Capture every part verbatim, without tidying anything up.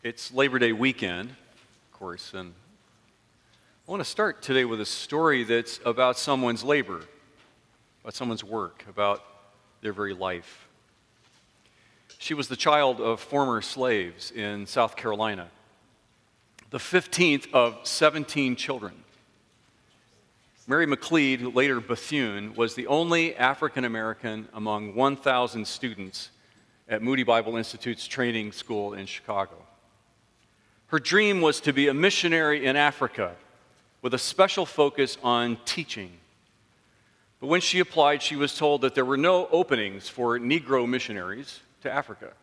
It's Labor Day weekend, of course, and I want to start today with a story that's about someone's labor, about someone's work, about their very life. She was the child of former slaves in South Carolina, the fifteenth of seventeen children. Mary McLeod, who later Bethune, was the only African American among one thousand students at Moody Bible Institute's training school in Chicago. Her dream was to be a missionary in Africa with a special focus on teaching. But when she applied, she was told that there were no openings for Negro missionaries to Africa.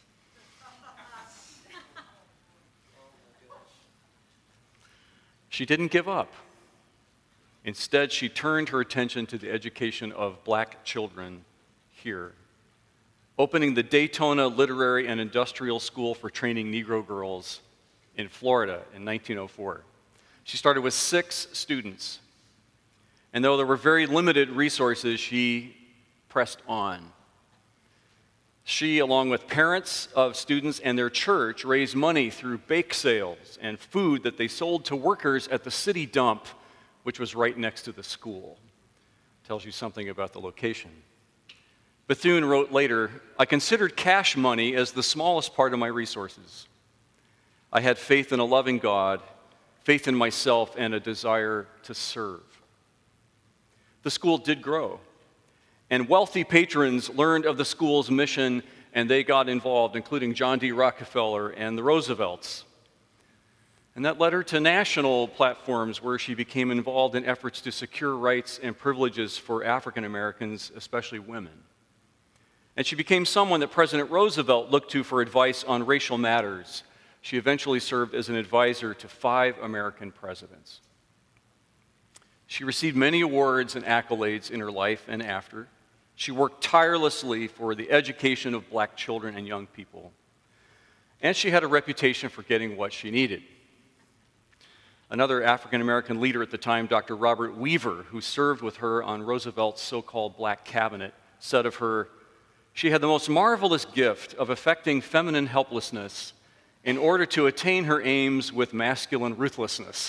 She didn't give up. Instead, she turned her attention to the education of black children here, opening the Daytona Literary and Industrial School for training Negro girls in Florida in nineteen oh four. She started with six students, and though there were very limited resources, she pressed on. She, along with parents of students and their church, raised money through bake sales and food that they sold to workers at the city dump, which was right next to the school. Tells you something about the location. Bethune wrote later, "I considered cash money as the smallest part of my resources. I had faith in a loving God, faith in myself, and a desire to serve." The school did grow, and wealthy patrons learned of the school's mission, and they got involved, including John D. Rockefeller and the Roosevelts. And that led her to national platforms where she became involved in efforts to secure rights and privileges for African Americans, especially women. And she became someone that President Roosevelt looked to for advice on racial matters. She eventually served as an advisor to five American presidents. She received many awards and accolades in her life and after. She worked tirelessly for the education of black children and young people. And she had a reputation for getting what she needed. Another African American leader at the time, Doctor Robert Weaver, who served with her on Roosevelt's so-called Black Cabinet, said of her, "She had the most marvelous gift of affecting feminine helplessness in order to attain her aims with masculine ruthlessness."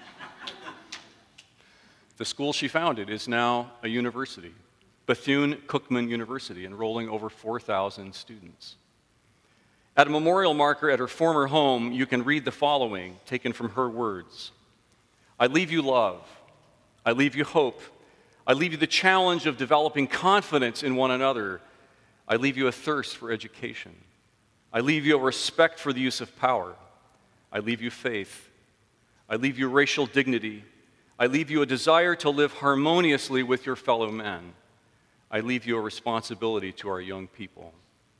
The school she founded is now a university, Bethune-Cookman University, enrolling over four thousand students. At a memorial marker at her former home, you can read the following, taken from her words. "I leave you love. I leave you hope. I leave you the challenge of developing confidence in one another. I leave you a thirst for education. I leave you a respect for the use of power. I leave you faith. I leave you racial dignity. I leave you a desire to live harmoniously with your fellow men. I leave you a responsibility to our young people."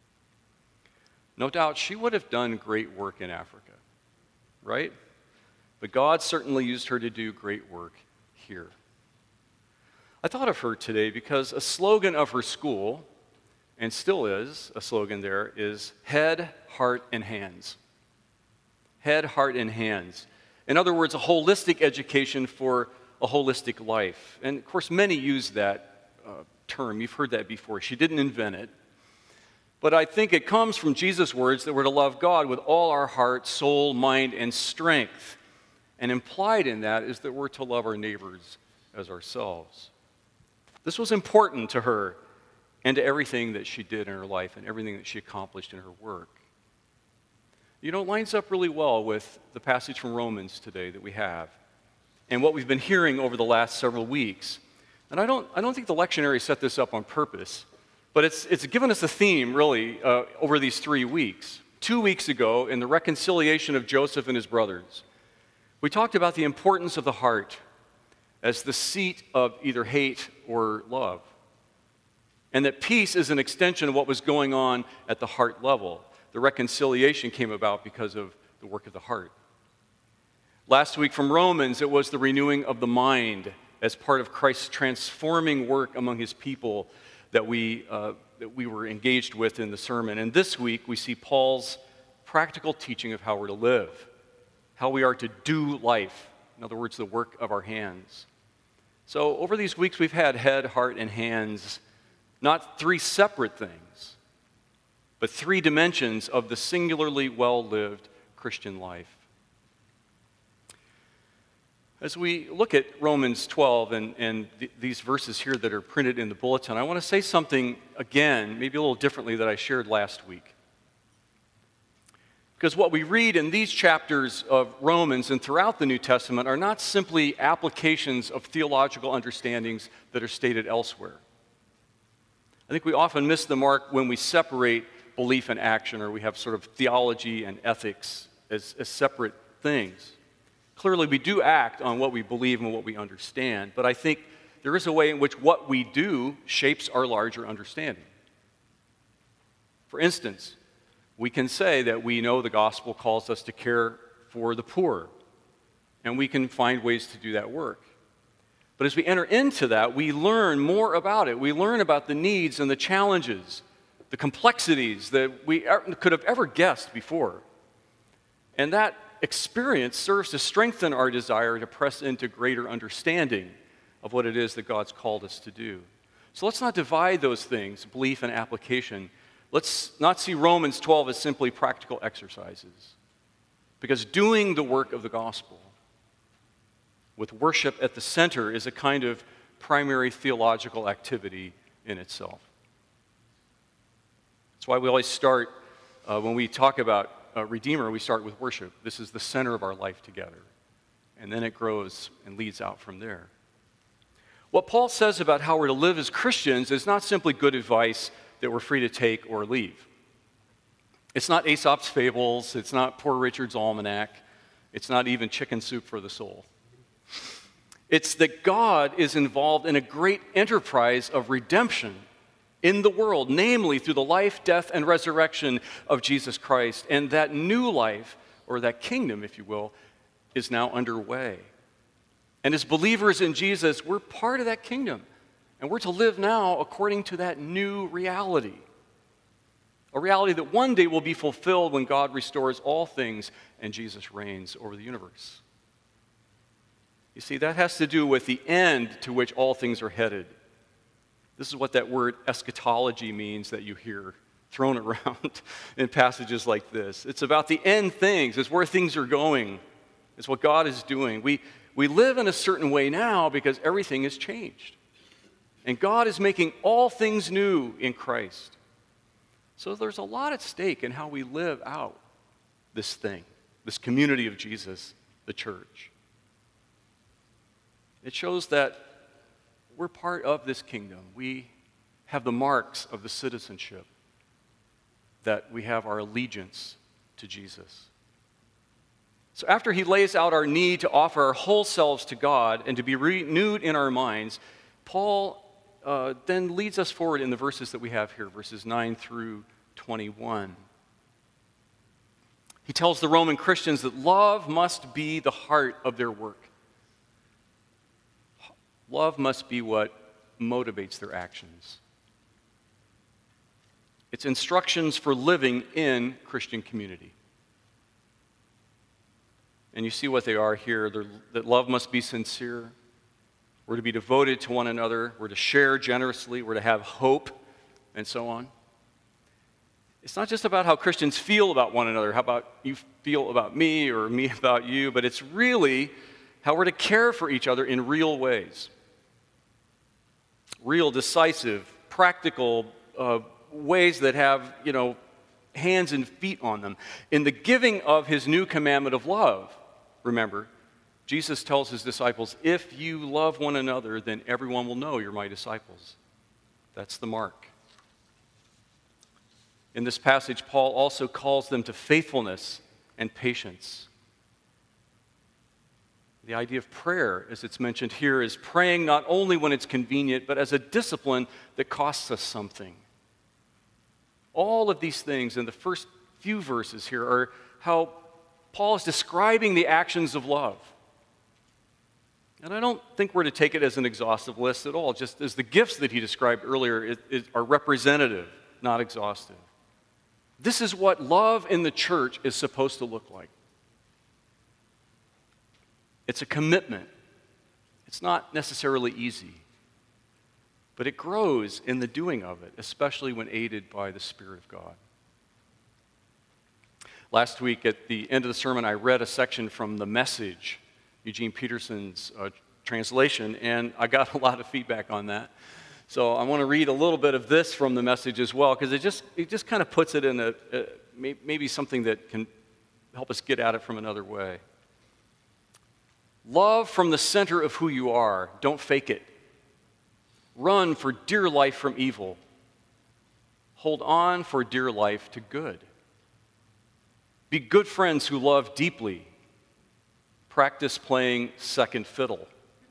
No doubt she would have done great work in Africa, right? But God certainly used her to do great work here. I thought of her today because a slogan of her school, and still is a slogan there, is head, heart, and hands. Head, heart, and hands. In other words, a holistic education for a holistic life. And of course, many use that uh, term. You've heard that before. She didn't invent it. But I think it comes from Jesus' words that we're to love God with all our heart, soul, mind, and strength. And implied in that is that we're to love our neighbors as ourselves. This was important to her and to everything that she did in her life and everything that she accomplished in her work. You know, it lines up really well with the passage from Romans today that we have and what we've been hearing over the last several weeks. And I don't, I don't think the lectionary set this up on purpose, but it's, it's given us a theme, really, uh, over these three weeks. Two weeks ago, in the reconciliation of Joseph and his brothers, we talked about the importance of the heart as the seat of either hate or love. And that peace is an extension of what was going on at the heart level. The reconciliation came about because of the work of the heart. Last week from Romans, it was the renewing of the mind as part of Christ's transforming work among his people that we, uh, that we were engaged with in the sermon. And this week, we see Paul's practical teaching of how we're to live, how we are to do life. In other words, the work of our hands. So over these weeks, we've had head, heart, and hands, not three separate things, but three dimensions of the singularly well-lived Christian life. As we look at Romans twelve and, and th- these verses here that are printed in the bulletin, I want to say something again, maybe a little differently that I shared last week. Because what we read in these chapters of Romans and throughout the New Testament are not simply applications of theological understandings that are stated elsewhere. I think we often miss the mark when we separate belief and action, or we have sort of theology and ethics as, as separate things. Clearly, we do act on what we believe and what we understand, but I think there is a way in which what we do shapes our larger understanding. For instance, we can say that we know the gospel calls us to care for the poor, and we can find ways to do that work. But as we enter into that, we learn more about it. We learn about the needs and the challenges, the complexities that we could have ever guessed before. And that experience serves to strengthen our desire to press into greater understanding of what it is that God's called us to do. So let's not divide those things, belief and application. Let's not see Romans twelve as simply practical exercises. Because doing the work of the gospel, with worship at the center, is a kind of primary theological activity in itself. That's why we always start, uh, when we talk about uh, Redeemer, we start with worship. This is the center of our life together. And then it grows and leads out from there. What Paul says about how we're to live as Christians is not simply good advice that we're free to take or leave. It's not Aesop's fables. It's not Poor Richard's Almanac. It's not even chicken soup for the soul. It's that God is involved in a great enterprise of redemption in the world, namely through the life, death, and resurrection of Jesus Christ. And that new life, or that kingdom, if you will, is now underway. And as believers in Jesus, we're part of that kingdom. And we're to live now according to that new reality. A reality that one day will be fulfilled when God restores all things and Jesus reigns over the universe. You see, that has to do with the end to which all things are headed. This is what that word eschatology means that you hear thrown around in passages like this. It's about the end things. It's where things are going. It's what God is doing. We, we live in a certain way now because everything has changed. And God is making all things new in Christ. So there's a lot at stake in how we live out this thing, this community of Jesus, the church. It shows that we're part of this kingdom. We have the marks of the citizenship, that we have our allegiance to Jesus. So after he lays out our need to offer our whole selves to God and to be renewed in our minds, Paul uh, then leads us forward in the verses that we have here, verses nine through twenty-one. He tells the Roman Christians that love must be the heart of their work. Love must be what motivates their actions. It's instructions for living in Christian community. And you see what they are here, They're, that love must be sincere. We're to be devoted to one another. We're to share generously. We're to have hope, and so on. It's not just about how Christians feel about one another, how about you feel about me or me about you, but it's really how we're to care for each other in real ways. Real, decisive, practical uh, ways that have, you know, hands and feet on them. In the giving of his new commandment of love, remember, Jesus tells his disciples, if you love one another, then everyone will know you're my disciples. That's the mark. In this passage, Paul also calls them to faithfulness and patience. The idea of prayer, as it's mentioned here, is praying not only when it's convenient, but as a discipline that costs us something. All of these things in the first few verses here are how Paul is describing the actions of love. And I don't think we're to take it as an exhaustive list at all, just as the gifts that he described earlier it, it are representative, not exhaustive. This is what love in the church is supposed to look like. It's a commitment. It's not necessarily easy, but it grows in the doing of it, especially when aided by the Spirit of God. Last week at the end of the sermon, I read a section from The Message, Eugene Peterson's uh, translation, and I got a lot of feedback on that. So I want to read a little bit of this from The Message as well, because it just it just kind of puts it in a, a maybe something that can help us get at it from another way. Love from the center of who you are. Don't fake it. Run for dear life from evil. Hold on for dear life to good. Be good friends who love deeply. Practice playing second fiddle.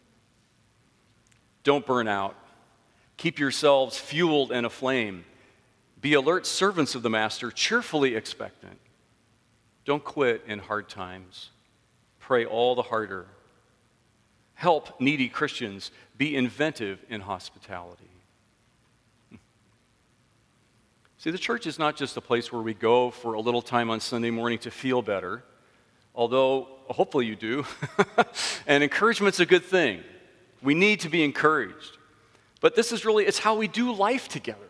Don't burn out. Keep yourselves fueled and aflame. Be alert servants of the Master, cheerfully expectant. Don't quit in hard times. Pray all the harder. Help needy Christians. Be inventive in hospitality. See, the church is not just a place where we go for a little time on Sunday morning to feel better, although hopefully you do. And encouragement's a good thing. We need to be encouraged. But this is really, it's how we do life together.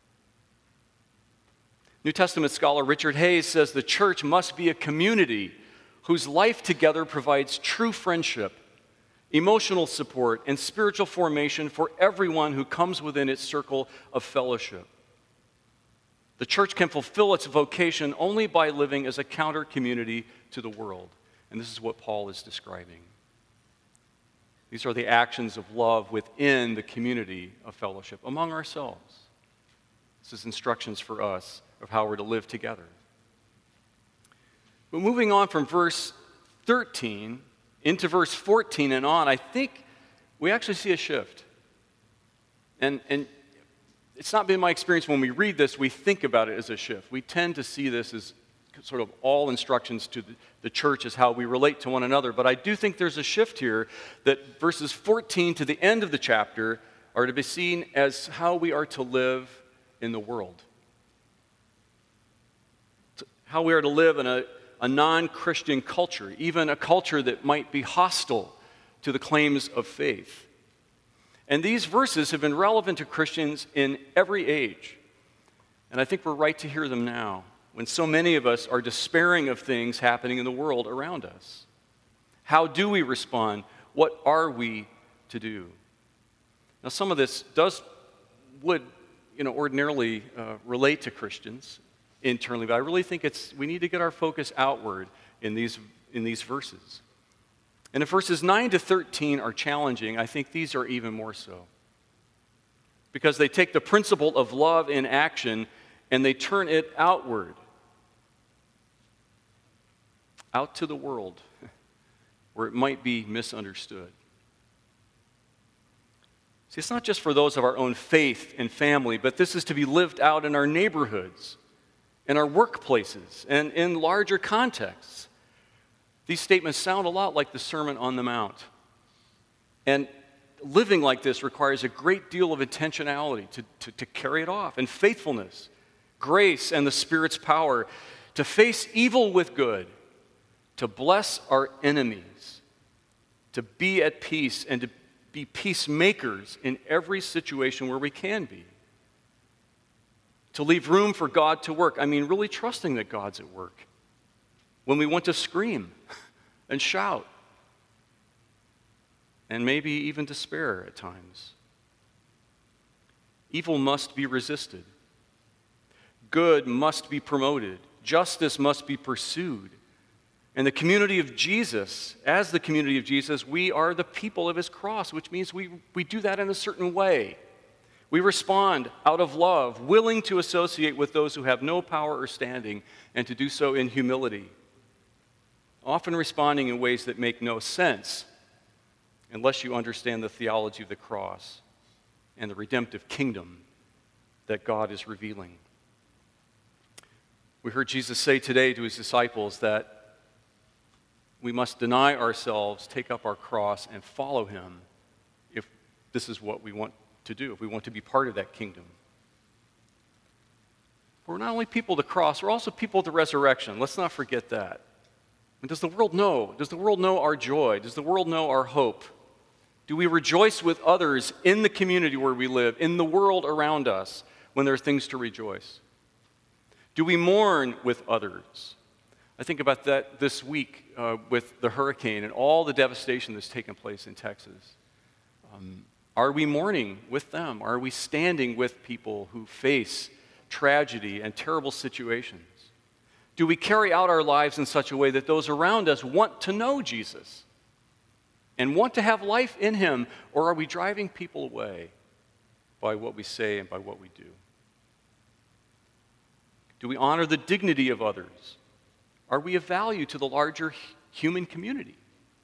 New Testament scholar Richard Hayes says the church must be a community whose life together provides true friendship, emotional support, and spiritual formation for everyone who comes within its circle of fellowship. The church can fulfill its vocation only by living as a counter community to the world. And this is what Paul is describing. These are the actions of love within the community of fellowship, among ourselves. This is instructions for us of how we're to live together. But moving on from verse thirteen into verse fourteen and on, I think we actually see a shift. And, and it's not been my experience when we read this, we think about it as a shift. We tend to see this as sort of all instructions to the, the church as how we relate to one another. But I do think there's a shift here that verses fourteen to the end of the chapter are to be seen as how we are to live in the world. How we are to live in a, a non-Christian culture, even a culture that might be hostile to the claims of faith. And these verses have been relevant to Christians in every age. And I think we're right to hear them now, when so many of us are despairing of things happening in the world around us. How do we respond? What are we to do? Now, some of this does, would, you know, ordinarily uh, relate to Christians internally, but I really think it's, we need to get our focus outward in these, in these verses. And if verses nine to thirteen are challenging, I think these are even more so. Because they take the principle of love in action and they turn it outward, out to the world, where it might be misunderstood. See, it's not just for those of our own faith and family, but this is to be lived out in our neighborhoods, in our workplaces, and in larger contexts. These statements sound a lot like the Sermon on the Mount. And living like this requires a great deal of intentionality to, to, to carry it off, and faithfulness, grace, and the Spirit's power to face evil with good, to bless our enemies, to be at peace, and to be peacemakers in every situation where we can be. To leave room for God to work. I mean, really trusting that God's at work. When we want to scream and shout, and maybe even despair at times. Evil must be resisted. Good must be promoted. Justice must be pursued. And the community of Jesus, as the community of Jesus, we are the people of his cross, which means we, we do that in a certain way. We respond out of love, willing to associate with those who have no power or standing, and to do so in humility. Often responding in ways that make no sense unless you understand the theology of the cross and the redemptive kingdom that God is revealing. We heard Jesus say today to his disciples that we must deny ourselves, take up our cross, and follow him if this is what we want to do, if we want to be part of that kingdom. We're not only people of the cross, we're also people of the resurrection. Let's not forget that. And does the world know? Does the world know our joy? Does the world know our hope? Do we rejoice with others in the community where we live, in the world around us, when there are things to rejoice? Do we mourn with others? I think about that this week uh, with the hurricane and all the devastation that's taken place in Texas. Um, are we mourning with them? Are we standing with people who face tragedy and terrible situations? Do we carry out our lives in such a way that those around us want to know Jesus and want to have life in him, or are we driving people away by what we say and by what we do? Do we honor the dignity of others? Are we of value to the larger human community?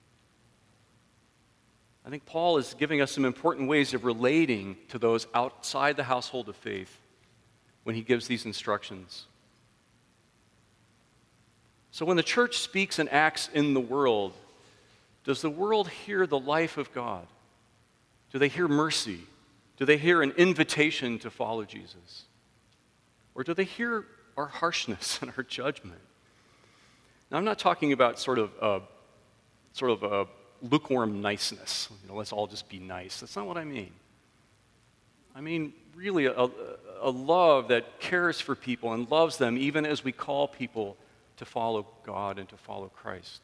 I think Paul is giving us some important ways of relating to those outside the household of faith when he gives these instructions. So when the church speaks and acts in the world, does the world hear the life of God? Do they hear mercy? Do they hear an invitation to follow Jesus? Or do they hear our harshness and our judgment? Now, I'm not talking about sort of a, sort of a lukewarm niceness. You know, let's all just be nice. That's not what I mean. I mean, really, a, a love that cares for people and loves them even as we call people to follow God and to follow Christ.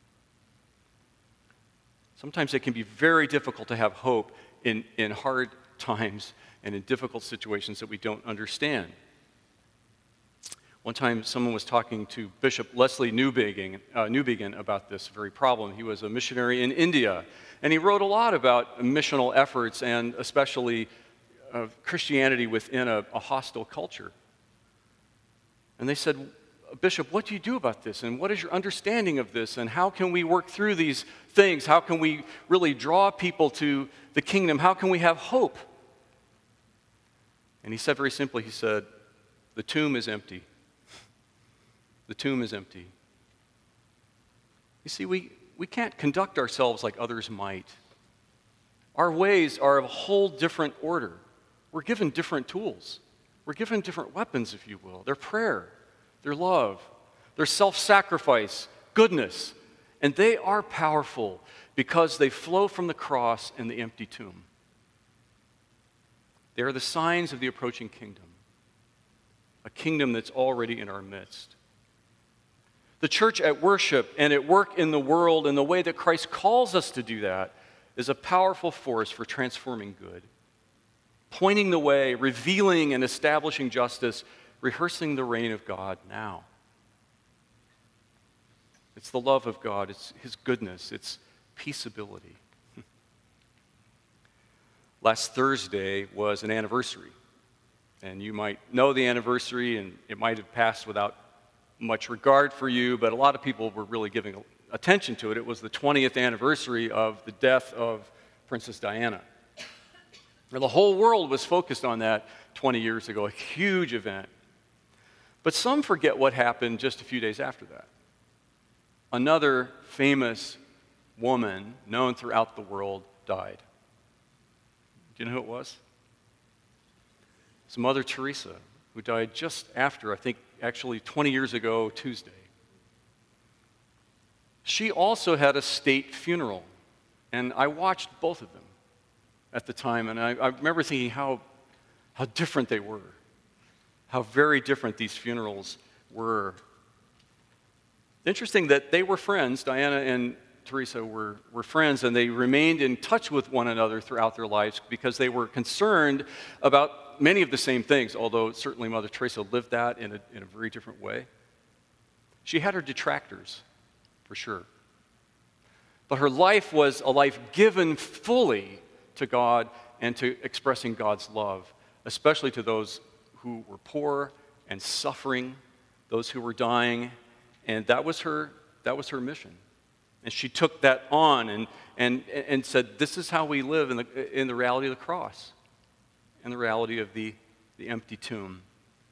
Sometimes it can be very difficult to have hope in, in hard times and in difficult situations that we don't understand. One time, someone was talking to Bishop Leslie Newbigin, uh, Newbigin about this very problem. He was a missionary in India, and he wrote a lot about missional efforts and especially uh, Christianity within a, a hostile culture. And they said, Bishop, what do you do about this? And what is your understanding of this? And how can we work through these things? How can we really draw people to the kingdom? How can we have hope? And he said very simply, he said, the tomb is empty. The tomb is empty. You see, we, we can't conduct ourselves like others might. Our ways are of a whole different order. We're given different tools. We're given different weapons, if you will. They're prayer, their love, their self-sacrifice, goodness. And they are powerful because they flow from the cross and the empty tomb. They are the signs of the approaching kingdom, a kingdom that's already in our midst. The church at worship and at work in the world in the way that Christ calls us to do that is a powerful force for transforming good, pointing the way, revealing and establishing justice, rehearsing the reign of God now. It's the love of God, it's his goodness, it's peaceability. Last Thursday was an anniversary, and you might know the anniversary, and it might have passed without much regard for you, but a lot of people were really giving attention to it. It was the twentieth anniversary of the death of Princess Diana. And the whole world was focused on that twenty years ago, a huge event. But some forget what happened just a few days after that. Another famous woman known throughout the world died. Do you know who it was? It's Mother Teresa, who died just after, I think, actually twenty years ago Tuesday. She also had a state funeral, and I watched both of them at the time, and I, I remember thinking how, how different they were, how very different these funerals were. Interesting that they were friends. Diana and Teresa were, were friends, and they remained in touch with one another throughout their lives because they were concerned about many of the same things, although certainly Mother Teresa lived that in a, in a very different way. She had her detractors, for sure. But her life was a life given fully to God and to expressing God's love, especially to those who were poor and suffering, those who were dying, and that was her, that was her mission. And she took that on and, and, and said, this is how we live in the, in the reality of the cross and the reality of the, the empty tomb.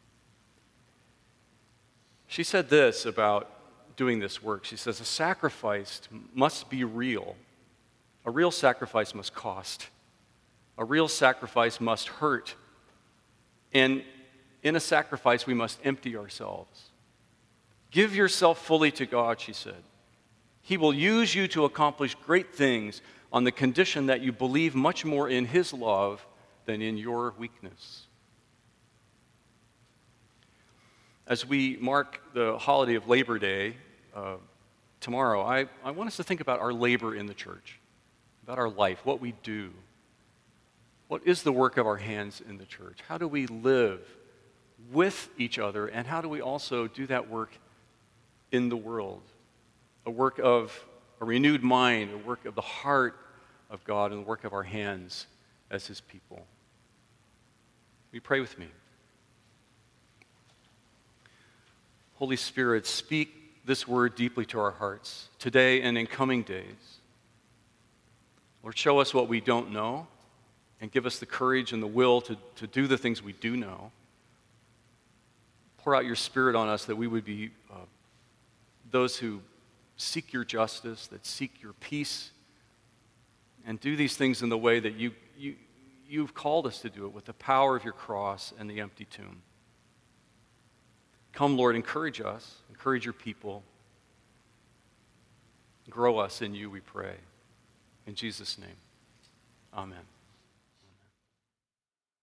She said this about doing this work. She says, a sacrifice must be real. A real sacrifice must cost. A real sacrifice must hurt. And in a sacrifice, we must empty ourselves. Give yourself fully to God, she said. He will use you to accomplish great things on the condition that you believe much more in his love than in your weakness. As we mark the holiday of Labor Day uh, tomorrow, I, I want us to think about our labor in the church, about our life, what we do. What is the work of our hands in the church? How do we live with each other, and how do we also do that work in the world? A work of a renewed mind, a work of the heart of God, and the work of our hands as his people. Will you pray with me? Holy Spirit, speak this word deeply to our hearts today and in coming days. Lord, show us what we don't know and give us the courage and the will to, to do the things we do know. Pour out your Spirit on us that we would be uh, those who seek your justice, that seek your peace, and do these things in the way that you, you, you've called us to do it, with the power of your cross and the empty tomb. Come, Lord, encourage us, encourage your people. Grow us in you, we pray. In Jesus' name, amen.